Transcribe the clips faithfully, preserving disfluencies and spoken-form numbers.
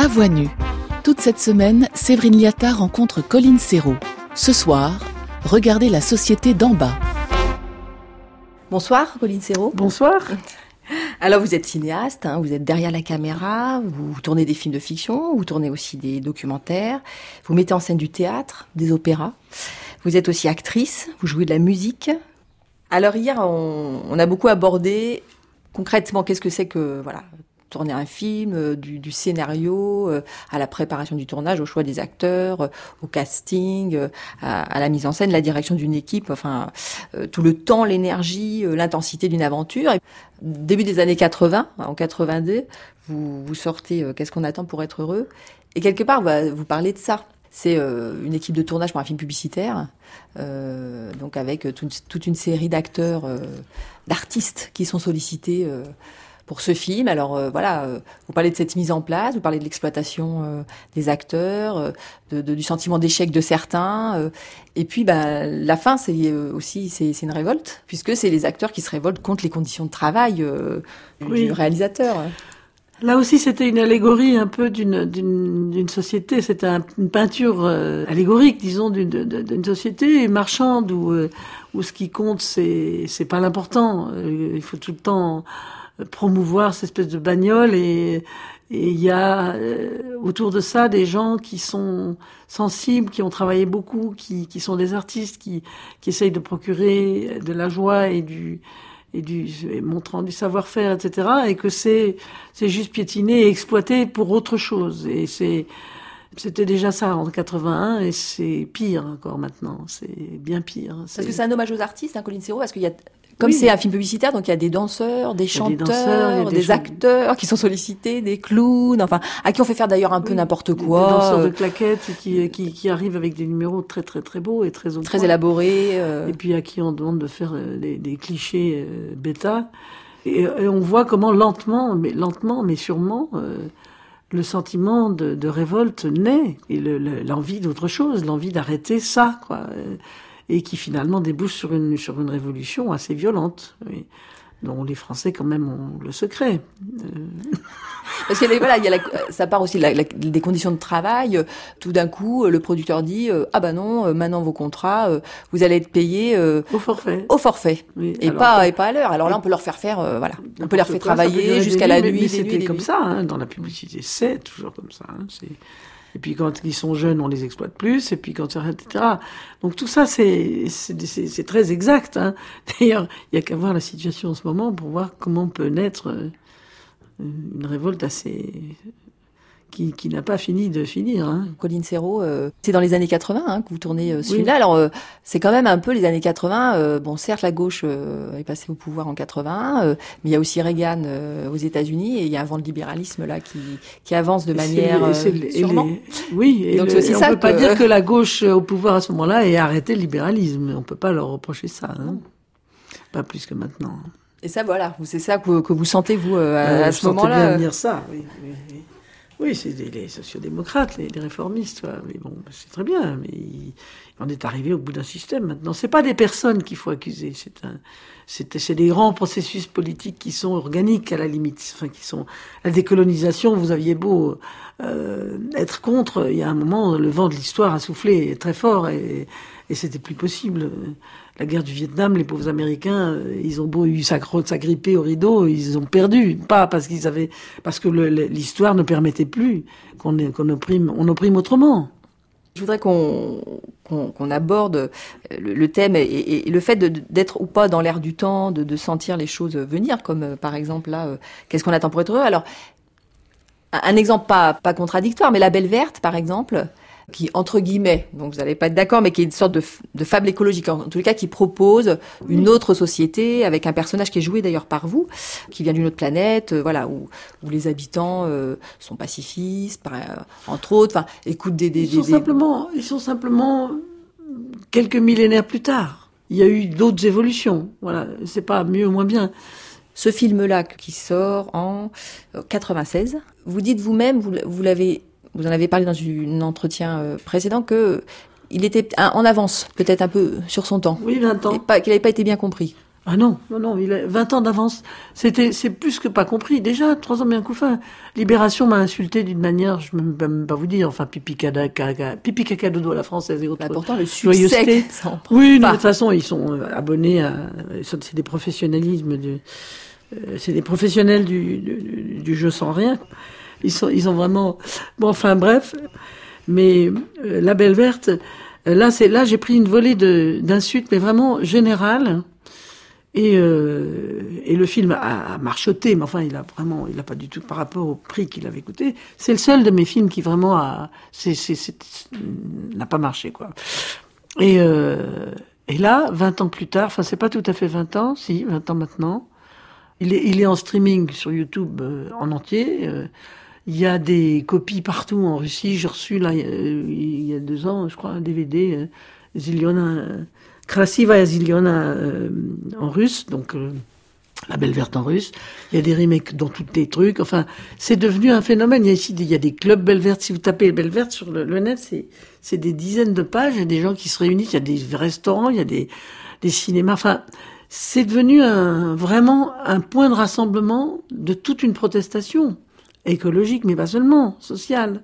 À voix nue. Toute cette semaine, Séverine Liata rencontre Colline Serrault. Ce soir, regardez la société d'en bas. Bonsoir Colline Serrault. Bonsoir. Alors vous êtes cinéaste, hein, vous êtes derrière la caméra, vous tournez des films de fiction, vous tournez aussi des documentaires, vous mettez en scène du théâtre, des opéras. Vous êtes aussi actrice, vous jouez de la musique. Alors hier, on, on a beaucoup abordé concrètement qu'est-ce que c'est que voilà tourner un film, euh, du, du scénario euh, à la préparation du tournage, au choix des acteurs, euh, au casting, euh, à, à la mise en scène, la direction d'une équipe, enfin euh, tout le temps, l'énergie, euh, l'intensité d'une aventure. Et début des années quatre-vingts, en quatre-vingt-deux, vous, vous sortez euh, Qu'est-ce qu'on attend pour être heureux ? Et quelque part, vous, vous parlez de ça. C'est euh, une équipe de tournage pour un film publicitaire, euh, donc avec toute, toute une série d'acteurs, euh, d'artistes qui sont sollicités euh, pour ce film. Alors euh, voilà, euh, vous parlez de cette mise en place, vous parlez de l'exploitation euh, des acteurs, euh, de, de, du sentiment d'échec de certains. Euh, et puis bah, la fin, c'est euh, aussi c'est, c'est une révolte, puisque c'est les acteurs qui se révoltent contre les conditions de travail euh, oui. du réalisateur. Là aussi, c'était une allégorie un peu d'une, d'une, d'une société. C'était un, une peinture euh, allégorique, disons, d'une, d'une, d'une société marchande où, euh, où ce qui compte, c'est, c'est pas l'important. Euh, il faut tout le temps promouvoir cette espèce de bagnole et et il y a euh, autour de ça des gens qui sont sensibles, qui ont travaillé beaucoup, qui, qui sont des artistes, qui, qui essayent de procurer de la joie et du et du et montrant du savoir-faire, et cetera. Et que c'est c'est juste piétiné et exploité pour autre chose. Et c'est c'était déjà ça en quatre-vingt-un et c'est pire encore maintenant. C'est bien pire. C'est... Parce que c'est un hommage aux artistes, hein, Colline Serrault, parce qu'il y a comme oui. c'est un film publicitaire, donc il y a des danseurs, des chanteurs, des, danseurs, des, des acteurs qui sont sollicités, des clowns, enfin à qui on fait faire d'ailleurs un oui, peu n'importe quoi. Des danseurs de claquettes qui qui qui arrivent avec des numéros très très très beaux et très très élaborés. Euh... Et puis à qui on demande de faire des, des clichés euh, bêta. Et, et on voit comment lentement, mais lentement, mais sûrement. Euh, le sentiment de, de révolte naît et le, le, l'envie d'autre chose, l'envie d'arrêter ça, quoi, et qui finalement débouche sur une sur une révolution assez violente, oui, dont les Français quand même ont le secret. Euh... Parce que voilà, il y a la, ça part aussi de la, la, des conditions de travail. Tout d'un coup, le producteur dit euh, ah bah non, maintenant vos contrats, euh, vous allez être payés euh, au forfait, au forfait, oui, et pas que, et pas à l'heure. Alors là, on peut leur faire faire, euh, voilà, on peut leur faire travailler jusqu'à la nuit. Mais, mais c'était nuits, comme nuits. ça hein, dans la publicité, c'est toujours comme ça. Hein, c'est... Et puis quand ils sont jeunes, on les exploite plus. Et puis quand et cetera. Donc tout ça, c'est c'est, c'est, c'est très exact. Hein. D'ailleurs, il y a qu'à voir la situation en ce moment pour voir comment peut naître une révolte assez qui qui n'a pas fini de finir. Hein. Colline Serrault, euh, c'est dans les années quatre-vingts hein, que vous tournez euh, ce oui. film-là. Alors euh, c'est quand même un peu les années quatre-vingts. Euh, bon, certes, la gauche euh, est passée au pouvoir en quatre-vingt, euh, mais il y a aussi Reagan euh, aux États-Unis et il y a un vent de libéralisme là qui qui avance de manière euh, c'est, c'est, sûrement. Les, oui, et donc le, c'est aussi on ça peut que... pas dire que la gauche au pouvoir à ce moment-là ait arrêté le libéralisme. On peut pas leur reprocher ça. Hein. Pas plus que maintenant. Et ça, voilà, c'est ça que, que vous sentez, vous, euh, à, euh, à ce moment-là. Je sentais bien dire ça, oui. oui, oui. Oui, c'est des, les sociodémocrates, les, les réformistes, quoi. Mais bon, c'est très bien, mais il, on est arrivé au bout d'un système maintenant. C'est pas des personnes qu'il faut accuser, c'est un, c'est, c'est des grands processus politiques qui sont organiques à la limite, enfin qui sont la décolonisation. Vous aviez beau euh, être contre, il y a un moment, le vent de l'histoire a soufflé très fort et, et c'était plus possible. La guerre du Vietnam, les pauvres Américains, ils ont beau eu s'agripper au rideau, ils ont perdu. Pas parce qu'ils avaient, parce que le, l'histoire ne permettait plus qu'on, qu'on opprime, on opprime autrement. Je voudrais qu'on, qu'on, qu'on aborde le, le thème et, et, et le fait de, d'être ou pas dans l'air du temps, de, de sentir les choses venir, comme euh, par exemple là, euh, qu'est-ce qu'on attend pour être heureux ? Alors, un, un exemple pas, pas contradictoire, mais La Belle Verte, par exemple, qui, entre guillemets, donc vous n'allez pas être d'accord, mais qui est une sorte de, de fable écologique, en tous les cas, qui propose une autre société, avec un personnage qui est joué d'ailleurs par vous, qui vient d'une autre planète, euh, voilà, où, où les habitants euh, sont pacifistes, par, euh, entre autres, enfin, écoutent des... des, ils, sont des, simplement, ils sont simplement quelques millénaires plus tard. Il y a eu d'autres évolutions, voilà, c'est pas mieux ou moins bien. Ce film-là, qui sort en quatre-vingt-seize, vous dites vous-même, vous, vous l'avez... Vous en avez parlé dans un entretien précédent que il était en avance, peut-être un peu sur son temps. Oui, vingt ans. Et pas, qu'il n'avait pas été bien compris. Ah non, non, non, il a vingt ans d'avance. C'était, c'est plus que pas compris. Déjà, trois ans bien couffin. Libération m'a insulté d'une manière, je ne peux même pas vous dire, enfin, pipi caca, caca, pipi caca dodo à la française et autres. Bah pourtant, le succès, ça en oui, non, de toute façon, ils sont abonnés à, c'est des professionnalismes de, euh, c'est des professionnels du, du, du jeu sans rien. Ils sont, ils ont vraiment, bon, enfin, bref. Mais, euh, La Belle Verte, euh, là, c'est, là, j'ai pris une volée de, d'insultes, mais vraiment générales. Et, euh, et le film a, a marchoté, mais enfin, il a vraiment, il a pas du tout, par rapport au prix qu'il avait coûté. C'est le seul de mes films qui vraiment a, c'est, c'est, c'est, n'a pas marché, quoi. Et, euh, et là, vingt ans plus tard, enfin, c'est pas tout à fait vingt ans, si, vingt ans maintenant. Il est, il est en streaming sur YouTube euh, en entier. Euh, il y a des copies partout en Russie. J'ai reçu, là, il y a deux ans, je crois, un D V D, euh, Ziliona, euh, Krasiva Ziliona euh, en russe, donc euh, La Belle Verte en russe. Il y a des remakes dans tous les trucs. Enfin, c'est devenu un phénomène. Il y a ici, il y a des clubs Belle Verte. Si vous tapez Belle Verte sur le, le net, c'est, c'est des dizaines de pages. Il y a des gens qui se réunissent. Il y a des restaurants, il y a des, des cinémas. Enfin, c'est devenu un, vraiment un point de rassemblement de toute une protestation écologique, mais pas seulement, sociale.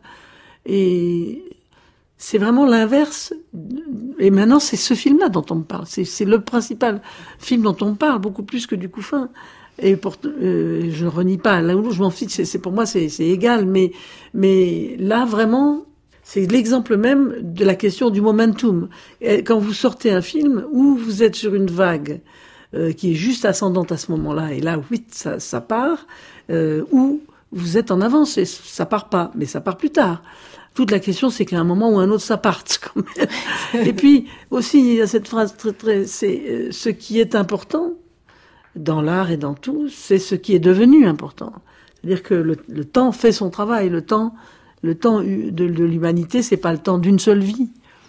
Et c'est vraiment l'inverse. Et maintenant, c'est ce film-là dont on me parle. C'est, c'est le principal film dont on me parle, beaucoup plus que du Couffin. Et pour, euh, je ne renie pas. L'un ou l'autre, je m'en fiche. C'est, c'est pour moi, c'est, c'est égal. Mais, mais là, vraiment, c'est l'exemple même de la question du momentum. Et quand vous sortez un film où vous êtes sur une vague euh, qui est juste ascendante à ce moment-là, et là, oui, ça, ça part, euh, ou vous êtes en avance et ça part pas, mais ça part plus tard. Toute la question, c'est qu'à un moment ou un autre, ça parte, quand même. Et puis, aussi, il y a cette phrase très, très, c'est, euh, ce qui est important, dans l'art et dans tout, c'est ce qui est devenu important. C'est-à-dire que le, le temps fait son travail. Le temps, le temps de, de l'humanité, c'est pas le temps d'une seule vie.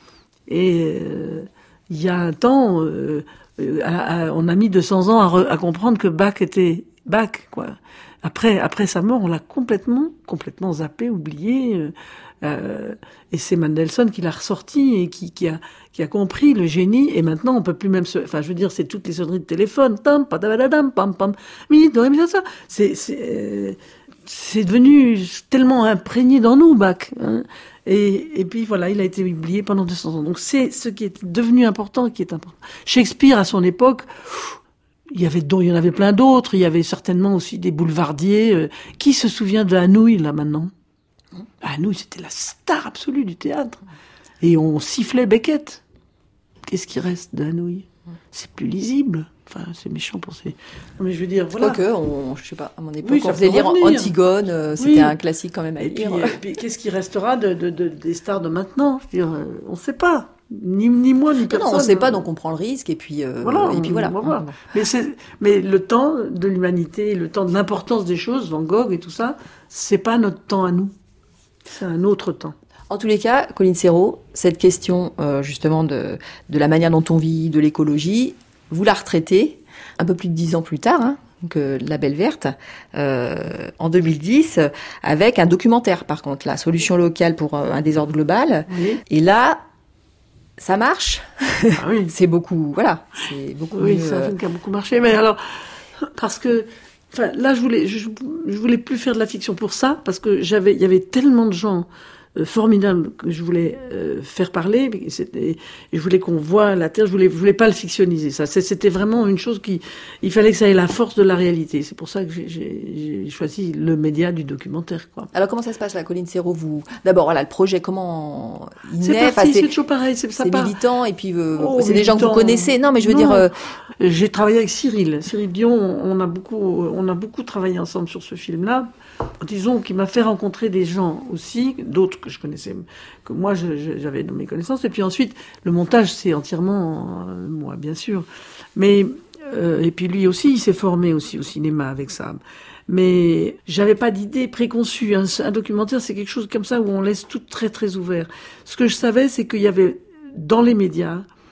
Et, euh, il y a un temps, euh, à, à, on a mis deux cents ans à, re, à comprendre que Bach était Bach, quoi. Après, après sa mort, on l'a complètement, complètement zappé, oublié. Euh, euh, et c'est Mendelssohn qui l'a ressorti et qui, qui a, qui a compris le génie. Et maintenant, on peut plus même se, enfin, je veux dire, c'est toutes les sonneries de téléphone. Tam, padabadam, pam, pam, mi, do, mi, ça. C'est, c'est, euh, c'est devenu tellement imprégné dans nous, Bach. Hein. Et, et puis voilà, il a été oublié pendant deux cents ans. Donc c'est ce qui est devenu important, qui est important. Shakespeare, à son époque, il y avait, il y en avait plein d'autres. Il y avait certainement aussi des boulevardiers. Euh, qui se souvient de Hanouille, là, maintenant? Hanouille, c'était la star absolue du théâtre. Et on sifflait Beckett. Qu'est-ce qui reste de Hanouille? C'est plus lisible. Enfin, c'est méchant pour ces... Non, mais je veux dire, voilà. Quoique, on, je sais pas, à mon époque, oui, on faisait lire revenir. Antigone, euh, c'était oui. un classique quand même à et lire. Puis, et puis, qu'est-ce qui restera de, de, de, des stars de maintenant? Je veux dire, euh, on ne sait pas. Ni, ni moi, ni personne. Non, on ne sait pas, donc on prend le risque, et puis, euh, voilà, et puis voilà. On va voir. Mais, c'est, mais le temps de l'humanité, le temps de l'importance des choses, Van Gogh et tout ça, c'est pas notre temps à nous. C'est un autre temps. En tous les cas, Colline Serrault, cette question euh, justement de, de la manière dont on vit, de l'écologie, vous la retraitez un peu plus de dix ans plus tard, hein, que La Belle Verte, euh, en deux mille dix, avec un documentaire par contre, la solution locale pour euh, un désordre global. Oui. Et là, ça marche. Ah oui. C'est beaucoup, voilà. C'est beaucoup oui, mieux, c'est un film qui a beaucoup marché. Mais alors, parce que, enfin, là, je voulais, je, je voulais plus faire de la fiction pour ça, parce que j'avais, il y avait tellement de gens euh, formidables que je voulais euh, faire parler, et, c'était, et je voulais qu'on voit la Terre. Je voulais, je voulais pas le fictioniser. Ça, c'était vraiment une chose qui, il fallait que ça ait la force de la réalité. C'est pour ça que j'ai, j'ai, j'ai choisi le média du documentaire, quoi. Alors comment ça se passe là, Colline Serrault? Vous, d'abord, voilà, le projet, comment il c'est naît? Parti, enfin, c'est, c'est toujours pareil. C'est, ça c'est part. militant, et puis euh, oh, c'est militant. des gens que vous connaissez. Non, mais je veux non. dire. Euh... J'ai travaillé avec Cyril, Cyril Dion. On a beaucoup, on a beaucoup travaillé ensemble sur ce film-là. Disons qu'il m'a fait rencontrer des gens aussi, d'autres que je connaissais, que moi je, je, j'avais dans mes connaissances. Et puis ensuite, le montage, c'est entièrement euh, moi, bien sûr. Mais euh, et puis lui aussi, il s'est formé aussi au cinéma avec ça. Mais j'avais pas d'idée préconçue. Un, un documentaire, c'est quelque chose comme ça où on laisse tout très très ouvert. Ce que je savais, c'est qu'il y avait dans les médias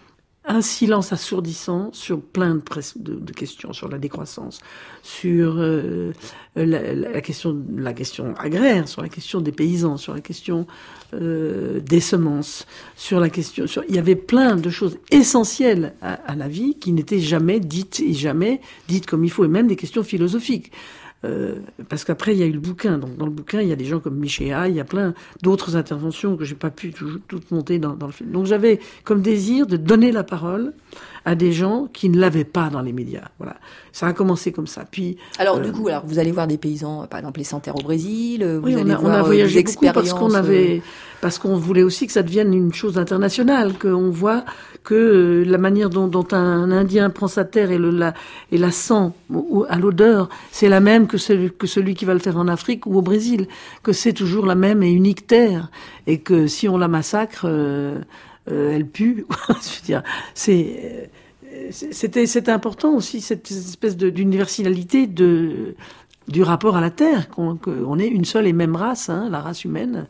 un silence assourdissant sur plein de, presse, de, de questions, sur la décroissance, sur euh, la, la, question, la question agraire, sur la question des paysans, sur la question euh, des semences, sur la question... Sur, il y avait plein de choses essentielles à, à la vie qui n'étaient jamais dites et jamais dites comme il faut, et même des questions philosophiques. Euh, parce qu'après il y a eu le bouquin, donc dans le bouquin il y a des gens comme Michéa, il y a plein d'autres interventions que j'ai pas pu tout, toutes monter dans, dans le film. Donc j'avais comme désir de donner la parole à des gens qui ne l'avaient pas dans les médias. Voilà, ça a commencé comme ça. Puis alors euh, du coup, alors vous allez voir des paysans, par exemple les Sans Terre au Brésil. Vous oui, allez on a, voir on a voyagé des beaucoup parce qu'on avait, euh... parce qu'on voulait aussi que ça devienne une chose internationale, qu'on voit que la manière dont, dont un Indien prend sa terre et le la et la sent ou, à l'odeur, c'est la même que celui, que celui qui va le faire en Afrique ou au Brésil, que c'est toujours la même et unique terre, et que si on la massacre, euh, euh, elle pue. Je veux dire, c'est c'était c'était important aussi cette espèce de d'universalité de du rapport à la terre, qu'on, qu'on est une seule et même race, hein, la race humaine,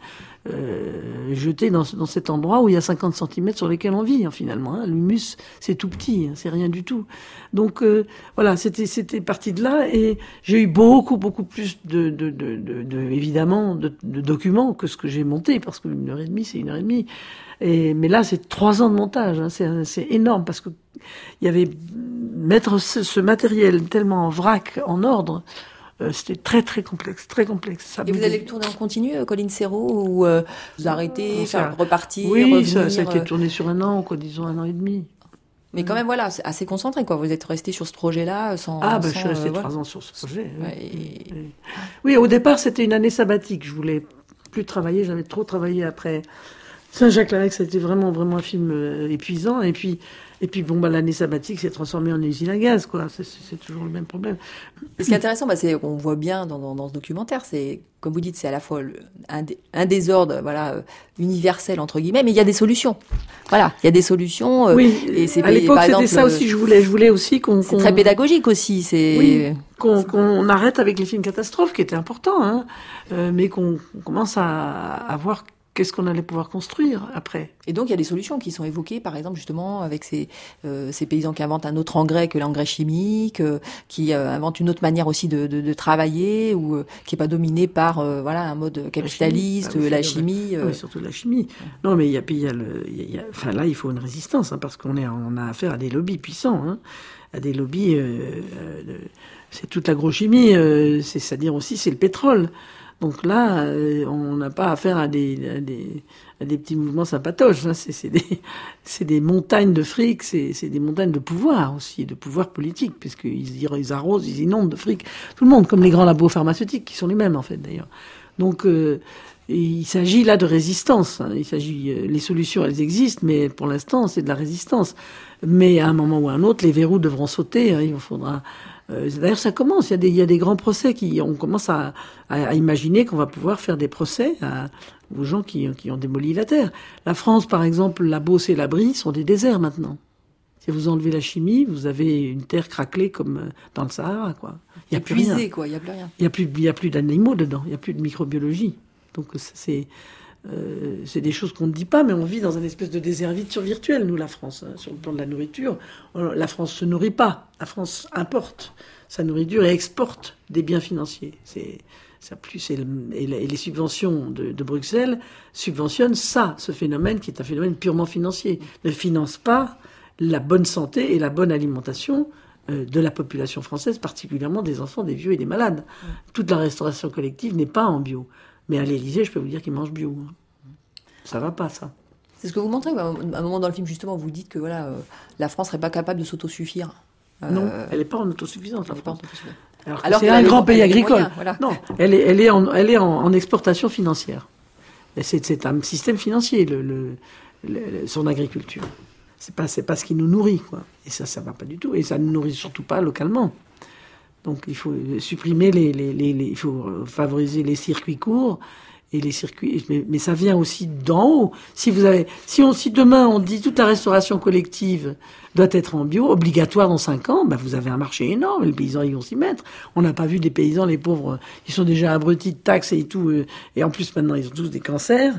euh, jetée dans, dans cet endroit où il y a cinquante centimètres sur lesquels on vit, hein, finalement. Hein. L'humus, c'est tout petit, hein, c'est rien du tout. Donc euh, voilà, c'était c'était parti de là, et j'ai eu beaucoup beaucoup plus de, de, de, de, de évidemment de, de documents que ce que j'ai monté, parce qu'une heure et demie, c'est une heure et demie. Et, mais là, c'est trois ans de montage, hein, c'est, c'est énorme, parce que il y avait mettre ce, ce matériel tellement en vrac, en ordre. C'était très très complexe, très complexe. Ça et vous allez le tourner en continu, Colline Serrault, ou euh, vous arrêtez, ça, faire repartir, oui, revenir, ça, ça a été tourné sur un an, quoi, disons un an et demi. Mais quand même, voilà, c'est assez concentré, quoi. Vous êtes resté sur ce projet-là sans... Ah, ben, sans, je suis resté euh, trois voilà. ans sur ce projet. Ouais, oui. et... Oui. oui, au départ, c'était une année sabbatique. Je voulais plus travailler, j'avais trop travaillé après Saint-Jacques-Larex. Ça a été vraiment, vraiment un film euh, épuisant. Et puis, et puis bon, bah, l'année sabbatique s'est transformée en usine à gaz, quoi. C'est, c'est toujours le même problème. Ce qui est intéressant, bah, c'est qu'on voit bien dans, dans, dans ce documentaire, c'est, comme vous dites, c'est à la fois le, un, dé, un désordre, voilà, euh, universel, entre guillemets, mais il y a des solutions. Voilà, il y a des solutions. Euh, oui, et c'est, à l'époque, par c'était exemple, ça aussi, je voulais, je voulais aussi qu'on... C'est qu'on... très pédagogique aussi, c'est... Oui, qu'on, qu'on arrête avec les films catastrophes, qui étaient importants, hein, euh, mais qu'on, qu'on commence à, à voir qu'est-ce qu'on allait pouvoir construire après. Et donc, il y a des solutions qui sont évoquées, par exemple, justement, avec ces, euh, ces paysans qui inventent un autre engrais que l'engrais chimique, euh, qui euh, inventent une autre manière aussi de, de, de travailler, ou euh, qui est pas dominée par euh, voilà un mode capitaliste, la chimie. La chimie euh... oui, surtout la chimie. Non, mais il y a, il y a le, il y a, enfin là, il faut une résistance, hein, parce qu'on est, on a affaire à des lobbies puissants, hein, à des lobbies. Euh, euh, c'est toute l'agrochimie, euh, c'est, c'est-à-dire aussi c'est le pétrole. Donc là, euh, on n'a pas affaire à des, à des, à des petits mouvements sympatoches. Hein. C'est, c'est, des, c'est des montagnes de fric, c'est, c'est des montagnes de pouvoir aussi, de pouvoir politique, puisqu'ils ils arrosent, ils inondent de fric. Tout le monde, comme les grands labos pharmaceutiques, qui sont les mêmes en fait d'ailleurs. Donc euh, il s'agit là de résistance. Hein. Il s'agit, les solutions, elles existent, mais pour l'instant, c'est de la résistance. Mais à un moment ou à un autre, les verrous devront sauter. Hein. Il faudra... D'ailleurs, ça commence. Il y a des, il y a des grands procès qui, on commence à, à, à imaginer qu'on va pouvoir faire des procès à, aux gens qui, qui ont démoli la terre. La France, par exemple, la Beauce et la Brie sont des déserts maintenant. Si vous enlevez la chimie, vous avez une terre craquelée comme dans le Sahara, quoi. Il y a plus Épuisé, rien. quoi. Il y a plus rien. Il y a plus, il y a plus d'animaux dedans. Il y a plus de microbiologie. Donc c'est, euh, c'est des choses qu'on ne dit pas, mais on vit dans un espèce de déserviture virtuelle, nous, la France, hein, sur le plan de la nourriture. La France se nourrit pas. La France importe sa nourriture et exporte des biens financiers. C'est, ça plus, c'est le, et les subventions de, de Bruxelles subventionnent ça, ce phénomène qui est un phénomène purement financier. Ne finance pas la bonne santé et la bonne alimentation euh, de la population française, particulièrement des enfants, des vieux et des malades. Mmh. Toute la restauration collective n'est pas en bio. Mais à l'Élysée, je peux vous dire qu'ils mangent bio. Ça va pas, ça. C'est ce que vous montrez. À un moment dans le film, justement, vous dites que voilà, euh, la France serait pas capable de s'autosuffire. Euh... Non, elle n'est pas en autosuffisance. Elle n'est pas en autosuffisance. Alors, Alors c'est un grand pays agricole. Moyens, voilà. Non, elle est, elle est, en, elle est en, en exportation financière. Et c'est, c'est un système financier, le, le, le, son agriculture. C'est pas, c'est pas ce qui nous nourrit, quoi. Et ça, ça va pas du tout. Et ça ne nous nourrit surtout pas localement. Donc il faut supprimer les, les, les, les, il faut favoriser les circuits courts et les circuits. Mais, mais ça vient aussi d'en haut. Si vous avez, si on, si demain on dit toute la restauration collective doit être en bio, obligatoire dans cinq ans, bah vous avez un marché énorme. Les paysans ils vont s'y mettre. On n'a pas vu des paysans, les pauvres, ils sont déjà abrutis de taxes et tout, et en plus maintenant ils ont tous des cancers.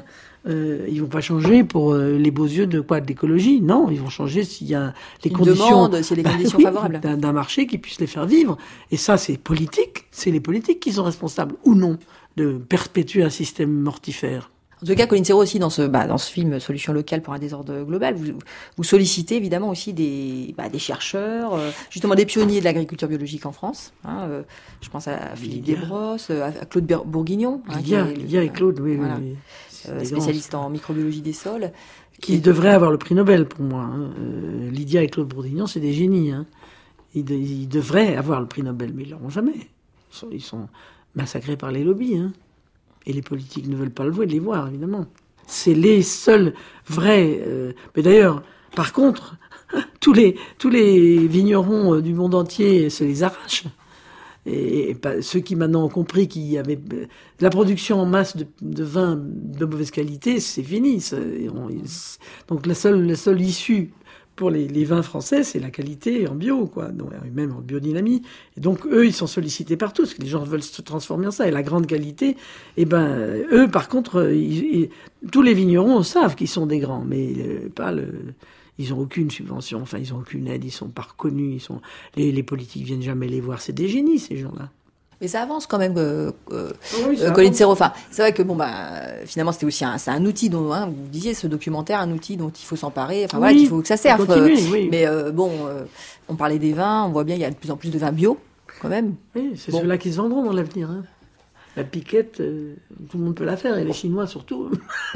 Euh, ils vont pas changer pour euh, les beaux yeux de quoi, de l'écologie. Non, ils vont changer s'il y a les Ils conditions, demandent s'il y a des conditions oui, favorables d'un, d'un marché qui puisse les faire vivre. Et ça, c'est politique. C'est les politiques qui sont responsables ou non de perpétuer un système mortifère. En tout cas, Colline Serrault aussi, dans ce, bah, dans ce film Solution locale pour un désordre global, vous, vous sollicitez évidemment aussi des, bah, des chercheurs, euh, justement des pionniers de l'agriculture biologique en France. Hein, euh, je pense à Philippe Lydia. Desbrosses, à, à Claude Bourguignon. Hein, Lydia, qui est, Lydia et Claude, oui, voilà, oui, oui. Euh, spécialiste en microbiologie des sols. Qui devraient avoir le prix Nobel pour moi. Hein. Euh, Lydia et Claude Bourguignon, c'est des génies. Hein. Ils, de, ils devraient avoir le prix Nobel, mais ils l'auront jamais. Ils sont, ils sont massacrés par les lobbies. Hein. Et les politiques ne veulent pas le voir, les voir, évidemment. C'est les seuls vrais... Euh... Mais d'ailleurs, par contre, tous les, tous les vignerons du monde entier se les arrachent. Et, et pas, ceux qui maintenant ont compris qu'il y avait... La production en masse de, de vin de mauvaise qualité, c'est fini. C'est, on, donc la seule, la seule issue pour les, les vins français, c'est la qualité en bio, quoi, donc, même en biodynamie. Et donc, eux, ils sont sollicités partout, parce que les gens veulent se transformer en ça. Et la grande qualité, eh ben, eux, par contre, ils, ils, tous les vignerons savent qu'ils sont des grands, mais euh, pas le... Ils ont aucune subvention, enfin, ils ont aucune aide, ils sont pas reconnus, ils sont... Les, les politiques viennent jamais les voir. C'est des génies, ces gens-là. Mais ça avance quand même, euh, euh, oui, euh, Colline Serrault. Enfin, c'est vrai que bon bah finalement c'était aussi un, c'est un outil dont hein, vous disiez ce documentaire, un outil dont il faut s'emparer. Enfin oui, voilà, qu'il faut que ça serve. Continuer, oui. Mais euh, bon, euh, on parlait des vins, on voit bien il y a de plus en plus de vins bio quand même. Oui, c'est bon. ceux-là qui se vendront dans l'avenir. Hein. La piquette, euh, tout le monde peut la faire, et les Chinois surtout.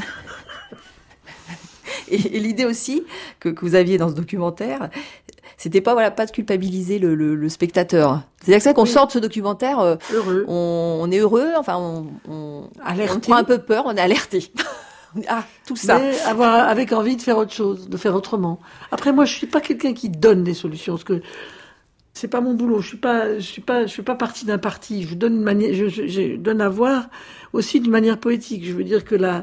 et, et l'idée aussi que, que vous aviez dans ce documentaire, c'était pas voilà pas de culpabiliser le, le, le spectateur. C'est-à-dire que ça qu'on oui. sort de ce documentaire, euh, heureux. On, on est heureux, enfin on, on, on prend un peu peur, on est alerté. Ah, tout ça. Mais avoir avec envie de faire autre chose, de faire autrement. Après moi, je suis pas quelqu'un qui donne des solutions, parce que c'est pas mon boulot. Je suis pas, je suis pas, je suis pas partie d'un parti. Je donne une manière, je, je, je donne à voir aussi d'une manière poétique. Je veux dire que la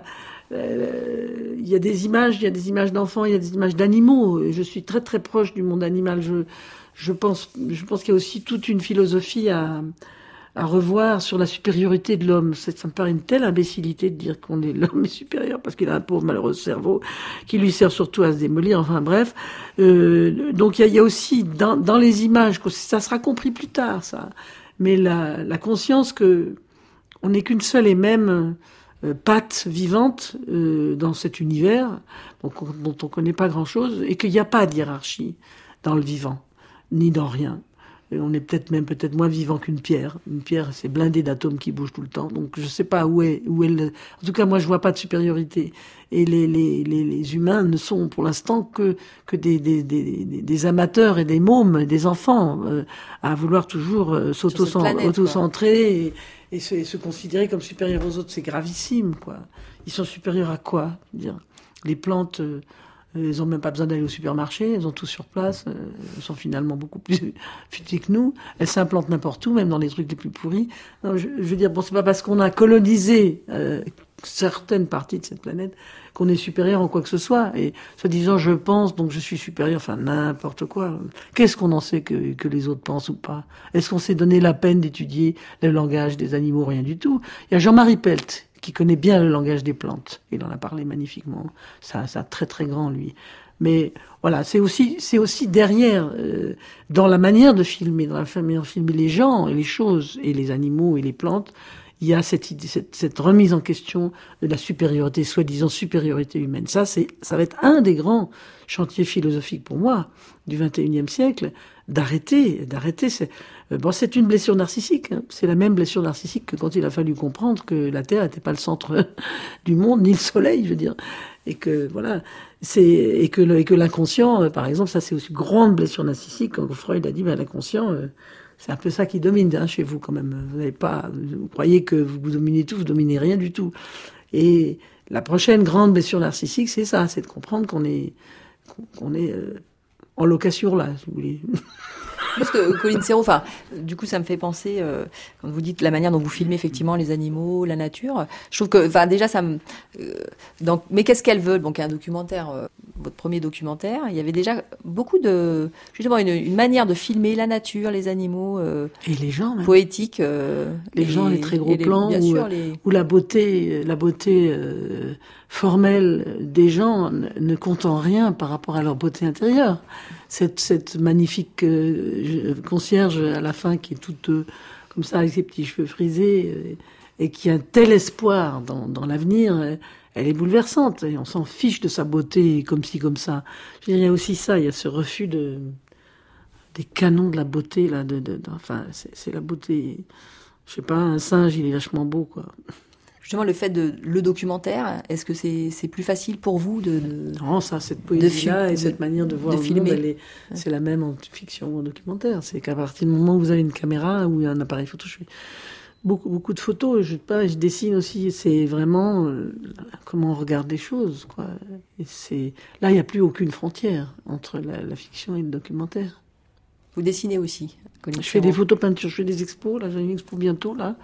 Euh, il y a des images, il y a des images d'enfants, il y a des images d'animaux. Je suis très très proche du monde animal. Je, je pense, je pense qu'il y a aussi toute une philosophie à, à revoir sur la supériorité de l'homme. Ça, ça me paraît une telle imbécilité de dire qu'on est l'homme est supérieur parce qu'il a un pauvre malheureux cerveau qui lui sert surtout à se démolir. Enfin bref, euh, donc il y a, il y a aussi dans, dans les images, ça sera compris plus tard, ça. Mais la, la conscience que on n'est qu'une seule et même patte vivante euh, dans cet univers donc, dont on connaît pas grand-chose et qu'il n'y a pas de hiérarchie dans le vivant, ni dans rien. Et on est peut-être même peut-être moins vivant qu'une pierre. Une pierre, c'est blindé d'atomes qui bougent tout le temps. Donc je sais pas où est où est le... En tout cas, moi, je vois pas de supériorité. Et les les les, les humains ne sont pour l'instant que que des des des des amateurs et des mômes, des enfants euh, à vouloir toujours euh, s'auto-centrer et, et, se, et se considérer comme supérieurs aux autres. C'est gravissime, quoi. Ils sont supérieurs à quoi? Dire les plantes. Euh, Elles n'ont même pas besoin d'aller au supermarché, elles ont tout sur place, elles sont finalement beaucoup plus futées que nous. Elles s'implantent n'importe où, même dans les trucs les plus pourris. Non, je, je veux dire, bon, c'est pas parce qu'on a colonisé euh, certaines parties de cette planète qu'on est supérieur en quoi que ce soit. Et soi-disant, je pense, donc je suis supérieur, enfin n'importe quoi. Qu'est-ce qu'on en sait que, que les autres pensent ou pas? Est-ce qu'on s'est donné la peine d'étudier le langage des animaux? Rien du tout. Il y a Jean-Marie Pelt, qui connaît bien le langage des plantes. Il en a parlé magnifiquement. Ça, ça très très grand, lui. Mais voilà, c'est aussi, c'est aussi derrière, euh, dans la manière de filmer, dans la manière de filmer les gens et les choses, et les animaux et les plantes, il y a cette idée, cette, cette remise en question de la supériorité, soi-disant supériorité humaine. Ça, c'est, ça va être un des grands chantiers philosophiques pour moi, du vingt et unième siècle, d'arrêter, d'arrêter. C'est, euh, bon, c'est une blessure narcissique. Hein. C'est la même blessure narcissique que quand il a fallu comprendre que la Terre n'était pas le centre du monde, ni le Soleil, je veux dire. Et que, voilà, c'est, et que, le, et que l'inconscient, euh, par exemple, ça c'est aussi une grande blessure narcissique, quand Freud a dit, ben, l'inconscient, euh, c'est un peu ça qui domine, hein, chez vous, quand même. Vous n'avez pas, vous croyez que vous dominez tout, vous dominez rien du tout. Et la prochaine grande blessure narcissique, c'est ça, c'est de comprendre qu'on est, qu'on est, euh, en location là, si vous voulez. Juste, euh, Colline Serrault, enfin, du coup, ça me fait penser, euh, quand vous dites la manière dont vous filmez effectivement les animaux, la nature, je trouve que, enfin, déjà, ça me... Euh, donc, mais qu'est-ce qu'elles veulent? Donc, un documentaire, euh, votre premier documentaire, il y avait déjà beaucoup de... Justement, une, une manière de filmer la nature, les animaux... Euh, et les gens, même. Poétiques. Euh, les et, gens, les très gros plans, bien où, sûr, les... où la beauté, la beauté euh, formelle des gens ne compte en rien par rapport à leur beauté intérieure. Cette, cette magnifique euh, concierge à la fin qui est toute euh, comme ça avec ses petits cheveux frisés euh, et qui a un tel espoir dans, dans l'avenir, euh, elle est bouleversante et on s'en fiche de sa beauté comme ci comme ça. Je veux dire, il y a aussi ça, il y a ce refus de des canons de la beauté là, de, de, de enfin c'est, c'est la beauté. Je sais pas, un singe il est vachement beau quoi. Justement, le fait de le documentaire, est-ce que c'est c'est plus facile pour vous de, de non, ça, cette poésie-là et cette manière de voir de le filmer. monde, elle est, c'est la même en fiction ou en documentaire. C'est qu'à partir du moment où vous avez une caméra ou un appareil photo, je fais beaucoup beaucoup de photos. Je pas, je dessine aussi. C'est vraiment euh, comment on regarde les choses, quoi. Et c'est là, il n'y a plus aucune frontière entre la, la fiction et le documentaire. Vous dessinez aussi. Je fais des photos peintures, je fais des expos. Là, j'ai une expo bientôt là.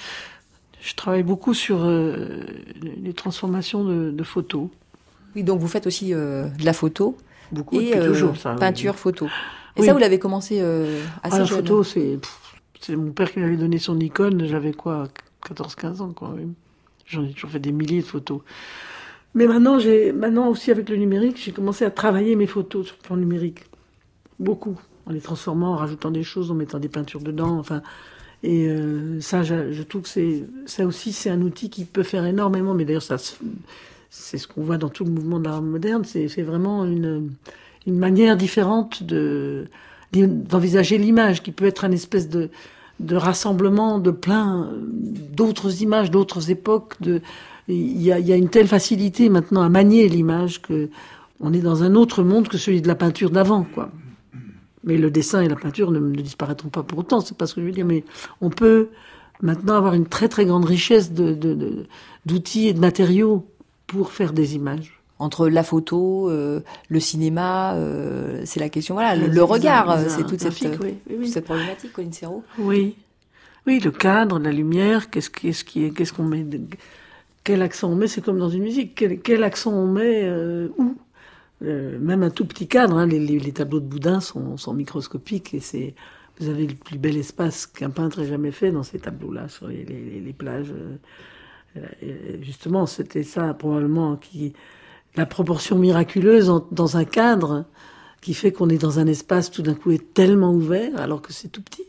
Je travaille beaucoup sur euh, les transformations de, de photos. Oui, donc vous faites aussi euh, de la photo. Beaucoup, et depuis euh, toujours, ça. Peinture, oui. photo. Et oui. ça, vous l'avez commencé euh, assez ah, la jeune. La photo, c'est, pff, c'est mon père qui m'avait donné son Nikon. J'avais quoi, quatorze quinze ans, quoi. Oui. J'en ai toujours fait des milliers de photos. Mais maintenant, j'ai, maintenant aussi avec le numérique, j'ai commencé à travailler mes photos sur le plan numérique. Beaucoup. En les transformant, en rajoutant des choses, en mettant des peintures dedans, enfin... Et euh, ça, je, je trouve que c'est, ça aussi, c'est un outil qui peut faire énormément. Mais d'ailleurs, ça, c'est ce qu'on voit dans tout le mouvement de l'art moderne. C'est, c'est vraiment une, une manière différente de, d'envisager l'image, qui peut être une espèce de, de rassemblement de plein d'autres images, d'autres époques. De, il y a, il y a une telle facilité maintenant à manier l'image que on est dans un autre monde que celui de la peinture d'avant, quoi. Mais le dessin et la peinture ne, ne disparaîtront pas pour autant, c'est pas ce que je veux dire. Mais on peut maintenant avoir une très très grande richesse de, de, de, d'outils et de matériaux pour faire des images. Entre la photo, euh, le cinéma, euh, c'est la question. Voilà, le, le regard, c'est, c'est toute cette, oui, oui, oui. cette problématique, Colline Serrault. Oui, oui, le cadre, la lumière, qu'est-ce, qu'est-ce qui est, qu'est-ce qu'on met, de, quel accent on met, c'est comme dans une musique. Quel, quel accent on met euh, où? Euh, même un tout petit cadre, hein, les, les, les tableaux de Boudin sont, sont microscopiques et c'est, vous avez le plus bel espace qu'un peintre ait jamais fait dans ces tableaux-là, sur les, les, les plages. Euh, et justement, c'était ça probablement qui, la proportion miraculeuse en, dans un cadre qui fait qu'on est dans un espace tout d'un coup est tellement ouvert alors que c'est tout petit.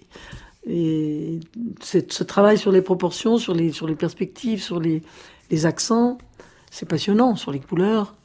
Et c'est, ce travail sur les proportions, sur les, sur les perspectives, sur les, les accents, c'est passionnant, sur les couleurs.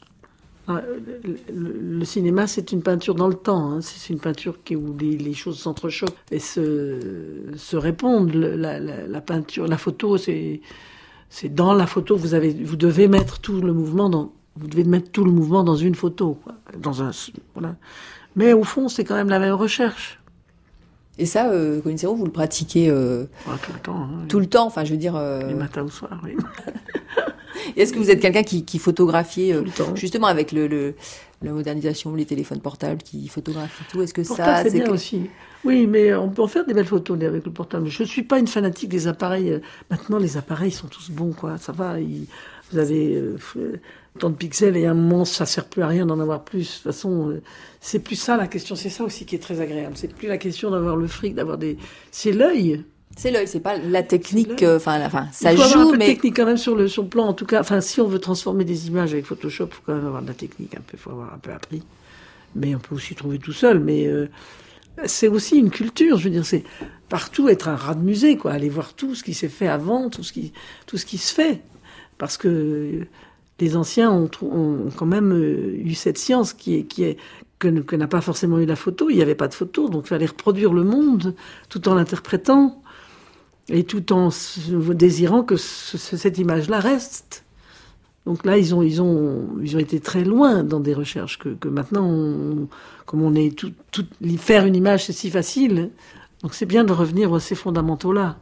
Le, le cinéma, c'est une peinture dans le temps. Hein. C'est une peinture qui, où les, les choses s'entrechoquent et se, se répondent. La, la, la peinture, la photo, c'est, c'est dans la photo. Vous avez, vous devez mettre tout le mouvement dans, vous devez mettre tout le mouvement dans une photo, quoi. Dans un, voilà. Mais au fond, c'est quand même la même recherche. Et ça, euh, Colline Serrault, vous le pratiquez euh, ouais, tout le temps. Hein, tout oui. le temps. Enfin, je veux dire. Euh... Les matins au soir, oui. Et est-ce que vous êtes quelqu'un qui, qui photographie euh, justement avec le, le, la modernisation, les téléphones portables qui photographient tout? Est-ce que portable, ça, c'est, c'est bien que... aussi. Oui, mais on peut en faire des belles photos avec le portable. Je suis pas une fanatique des appareils. Maintenant, les appareils sont tous bons, quoi. Ça va. Ils, vous avez euh, tant de pixels et à un moment, ça sert plus à rien d'en avoir plus. De toute façon, euh, c'est plus ça la question. C'est ça aussi qui est très agréable. C'est plus la question d'avoir le fric, d'avoir des. C'est l'œil. C'est l'œil, c'est pas la technique. Enfin, enfin, ça il faut joue, avoir un peu mais de technique quand même sur le sur le plan. En tout cas, enfin, si on veut transformer des images avec Photoshop, il faut quand même avoir de la technique. Un peu, faut avoir un peu appris. Mais on peut aussi trouver tout seul. Mais euh, c'est aussi une culture. Je veux dire, c'est partout être un rat de musée, quoi. Aller voir tout ce qui s'est fait avant, tout ce qui tout ce qui se fait, parce que les anciens ont, ont quand même eu cette science qui est qui est que, que n'a pas forcément eu la photo. Il n'y avait pas de photo, donc il fallait reproduire le monde tout en l'interprétant. Et tout en désirant que ce, cette image-là reste. Donc là, ils ont, ils ont, ils ont été très loin dans des recherches que, que maintenant, on, comme on est tout, tout, faire une image, c'est si facile. Donc c'est bien de revenir à ces fondamentaux-là.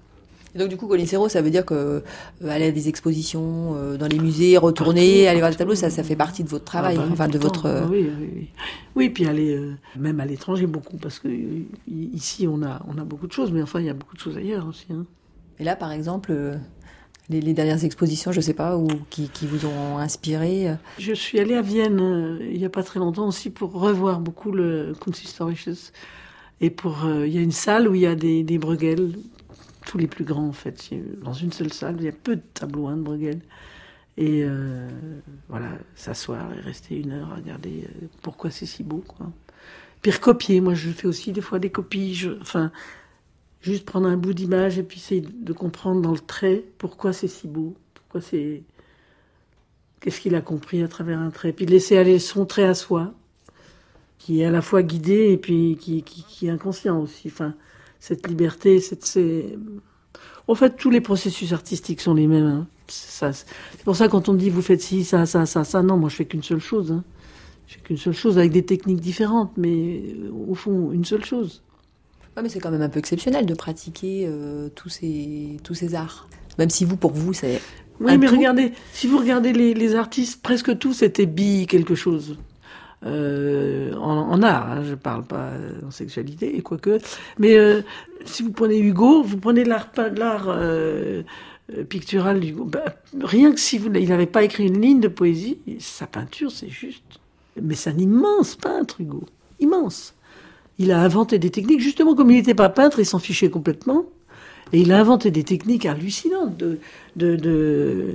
Et donc du coup, Colline Serrault, ça veut dire que euh, aller à des expositions euh, dans les musées, retourner, partout, aller voir des tableaux, ça, ça fait partie de votre travail, ah bah, enfin de votre. Euh... Oui, oui, oui. Oui, puis aller euh, même à l'étranger beaucoup, parce que euh, ici on a on a beaucoup de choses, mais enfin il y a beaucoup de choses ailleurs aussi. Hein. Et là, par exemple. Euh... Les, les dernières expositions, je ne sais pas, ou qui, qui vous ont inspiré. Je suis allée à Vienne euh, il n'y a pas très longtemps aussi pour revoir beaucoup le Kunsthistorisches. Et pour, euh, il y a une salle où il y a des, des Bruegel, tous les plus grands en fait. Dans une seule salle, il y a peu de tableaux hein, de Bruegel. Et euh, voilà, s'asseoir et rester une heure à regarder euh, pourquoi c'est si beau. Quoi. Puis recopier, moi je fais aussi des fois des copies. Je, enfin. Juste prendre un bout d'image et puis essayer de comprendre dans le trait pourquoi c'est si beau, pourquoi c'est... Qu'est-ce qu'il a compris à travers un trait. Puis laisser aller son trait à soi, qui est à la fois guidé et puis qui, qui, qui est inconscient aussi. Enfin, cette liberté, cette... C'est... En fait, tous les processus artistiques sont les mêmes. Hein. C'est, ça, c'est pour ça quand on dit vous faites ci, ça, ça, ça, ça, non, moi je fais qu'une seule chose. Hein. Je fais qu'une seule chose avec des techniques différentes, mais au fond, une seule chose. Ouais, mais c'est quand même un peu exceptionnel de pratiquer euh, tous ces tous ces arts. Même si vous, pour vous, c'est oui, mais tout. Regardez, si vous regardez les, les artistes, presque tous étaient bi quelque chose euh, en, en art. Hein, je parle pas en sexualité, quoique. Mais euh, si vous prenez Hugo, vous prenez l'art l'art euh, pictural d'Hugo. Bah, rien que si vous, il n'avait pas écrit une ligne de poésie, sa peinture, c'est juste. Mais c'est un immense peintre, Hugo, immense. Il a inventé des techniques, justement comme il n'était pas peintre, il s'en fichait complètement. Et il a inventé des techniques hallucinantes, de, de, de,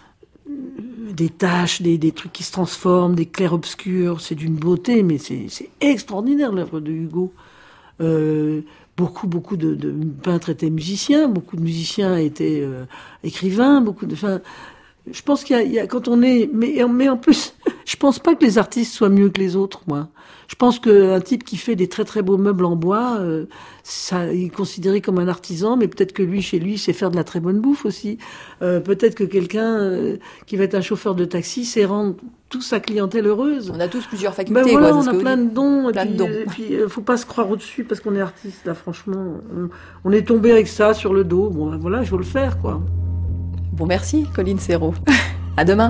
des taches, des, des trucs qui se transforment, des clairs-obscurs. C'est d'une beauté, mais c'est, c'est extraordinaire l'œuvre de Hugo. Euh, beaucoup, beaucoup de, de peintres étaient musiciens, beaucoup de musiciens étaient euh, écrivains, beaucoup de... Enfin, je pense qu'il y a, il y a quand on est... Mais, mais en plus, je pense pas que les artistes soient mieux que les autres, moi. Je pense qu'un type qui fait des très très beaux meubles en bois, euh, ça, il est considéré comme un artisan, mais peut-être que lui, chez lui, il sait faire de la très bonne bouffe aussi. Euh, peut-être que quelqu'un euh, qui va être un chauffeur de taxi sait rendre toute sa clientèle heureuse. On a tous plusieurs facultés. Ben voilà, quoi, on a plein de dons. Plein et puis, de dons. Et puis, euh, faut pas se croire au-dessus parce qu'on est artiste, là, franchement. On, on est tombé avec ça sur le dos. Bon, ben voilà, il faut le faire, quoi. Bon, merci, Colline Serrault. À demain.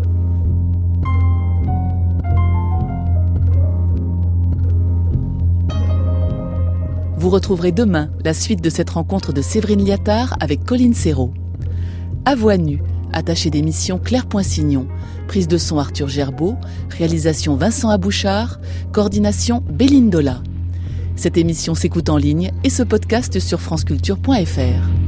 Vous retrouverez demain la suite de cette rencontre de Séverine Liattard avec Colline Serrault. À voix nue, attaché d'émission Claire Poinsignon, prise de son Arthur Gerbeau, réalisation Vincent Abouchard, coordination Béline Dola. Cette émission s'écoute en ligne et se podcast sur franceculture point f r.